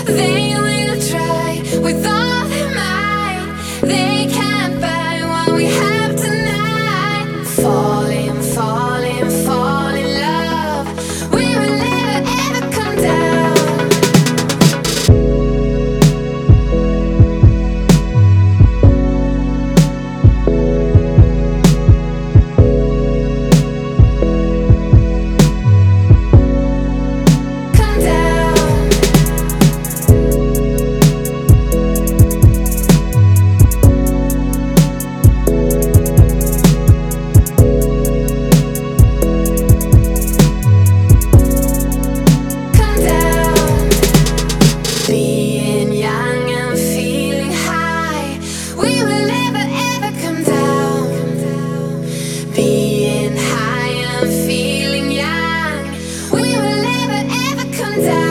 They will try with all their might. They can't buy what we have tonight. Falling, falling, fall in love. We will never ever come down. Come down. Come down. Being young and feeling high. We will never ever come down. Being high and feeling young. We will never ever come down.